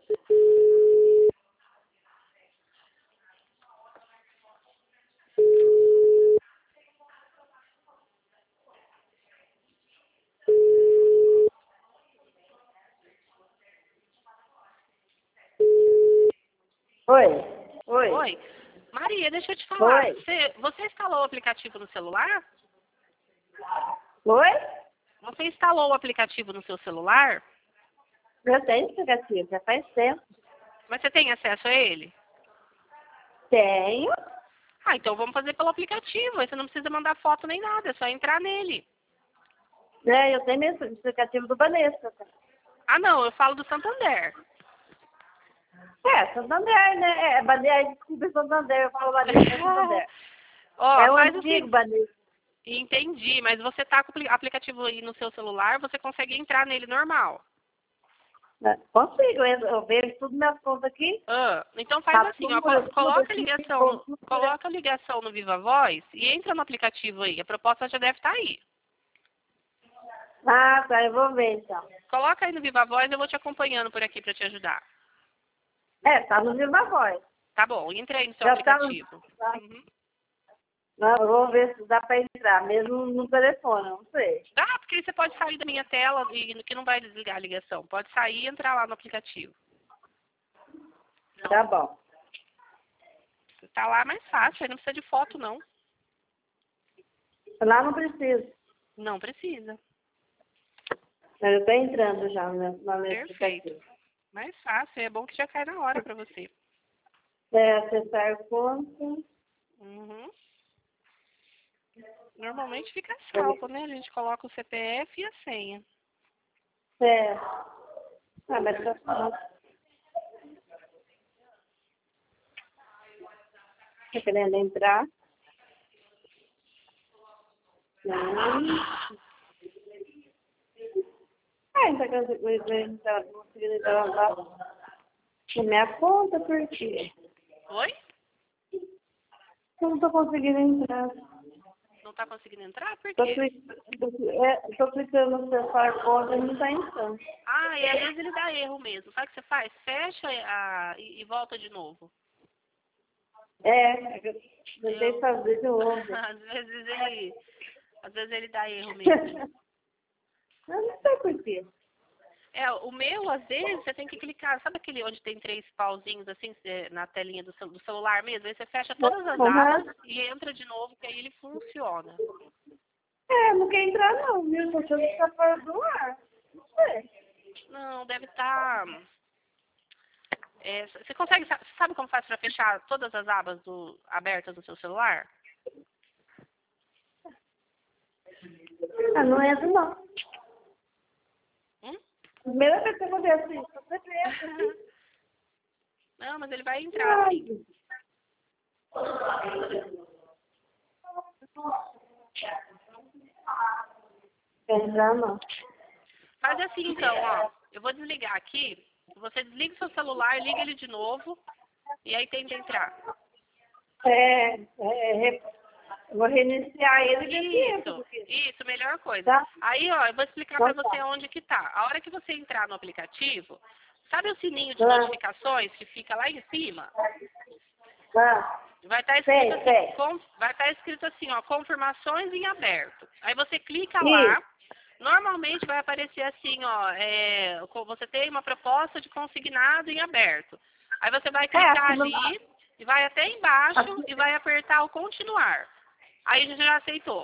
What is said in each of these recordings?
Oi, oi, Oi. Maria, deixa eu te falar. oi, Você instalou o aplicativo no celular? oi? Você instalou o aplicativo no seu celular? Eu tenho aplicativo, já faz tempo. Mas você tem acesso a ele? Tenho. Ah, então vamos fazer pelo aplicativo. Aí você não precisa mandar foto nem nada, é só entrar nele. Eu tenho mesmo aplicativo do Vanessa. Ah, não, eu falo do Santander. Santander, né? Desculpa, Santander, eu falo Vanessa Santander. Ó, É o faz antigo assim. Vanessa. Entendi, mas você tá com o aplicativo aí no seu celular, você consegue entrar nele normal. Consigo, eu vejo tudo minhas contas aqui. Ah, então faz Tá assim, ó, tudo coloca a aqui, ligação, tudo. coloca a ligação no Viva Voz e entra no aplicativo aí. A proposta já deve estar aí. Ah, tá, eu vou ver então. Coloca aí no Viva Voz, eu vou te acompanhando por aqui para te ajudar. Tá no Viva Voz. Tá bom, entra aí no seu Já tá no... aplicativo. Tá. Uhum. Não, eu vou ver se dá pra entrar, mesmo no telefone, não sei. Tá, porque aí você pode sair da minha tela e que não vai desligar a ligação. Pode sair e entrar lá no aplicativo. Tá bom. Tá lá mais fácil, aí não precisa de foto não. Lá não preciso. Não precisa. Mas eu tô entrando já nesse Perfeito. aplicativo. Mais fácil, é bom que já cai na hora para você. Acessar conta. Uhum. Normalmente fica salvo, né? A gente coloca o CPF e a senha. Mas tá querendo entrar? Não. Então não conseguindo entrar na minha conta, por quê? Oi? Eu não tô conseguindo entrar. Não tá conseguindo entrar? Por Tô, quê? tô clicando no acessar conta e não tá entrando. Ah, e às vezes ele dá erro mesmo. Sabe o que você faz? Fecha e volta de novo. Eu tentei Eu, fazer de novo. às vezes ele dá erro mesmo. Eu não sei por quê. O meu, às vezes, você tem que clicar. Sabe aquele onde tem 3 pauzinhos assim na telinha do celular mesmo? Aí você fecha todas as abas e entra de novo, que aí ele funciona. Não quer entrar não, viu? Tô achando que tá fora do ar. Não sei. Não, deve estar. Você consegue, sabe como faz para fechar todas as abas abertas do seu celular? Não entra não. Hum? Primeira vez que acontece isso, eu sempre entro aqui. Não, mas ele vai entrar sim. Entrar não. Faz assim então, ó. Eu vou desligar aqui. Você desliga o seu celular, liga ele de novo e aí tenta entrar. Eu vou reiniciar ele e ver se entra. Isso, melhor coisa. Tá? Aí, ó, eu vou explicar pra Então você tá. onde que tá. A hora que você entrar no aplicativo, sabe o sininho de notificações que fica lá em cima? Vai estar escrito assim, Sei. vai estar escrito assim, ó, confirmações em aberto. Aí você clica Isso. lá, normalmente vai aparecer assim, ó, você tem uma proposta de consignado em aberto. Aí você vai clicar ali, e vai até embaixo e vai apertar o continuar. Aí você já aceitou.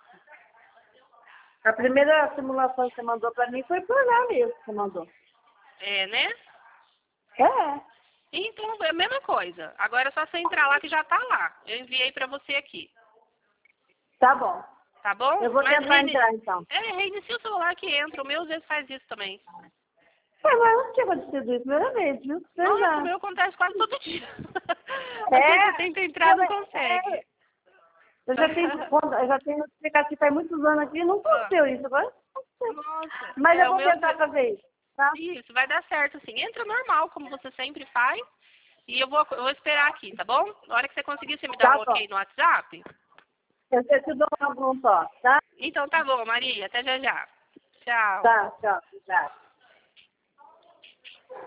A primeira simulação que você mandou pra mim foi por lá mesmo que você mandou. Né? É. Então, é a mesma coisa. Agora é só você entrar lá que já tá lá. Eu enviei pra você aqui. Tá bom. Tá bom? Eu vou tentar entrar então. Reinicia o celular que entra. O meu às vezes faz isso também. Mas não tinha acontecido isso a primeira vez, viu? Nossa, o meu acontece quase todo dia. Às vezes você É. tenta entrar e não consegue. Eu já tenho aplicativo faz muitos anos aqui e não aconteceu isso. Agora aconteceu. Nossa. Mas eu O vou meu tentar fazer isso, tá? Isso, vai dar certo assim. Entra normal, como você sempre faz. E eu vou esperar aqui, tá bom? Na hora que você conseguir, você me dá Tá um bom. ok no WhatsApp? Eu te dou um toque, tá? Então tá bom, Maria. Até já já. Tchau. Tá, tchau. Tá.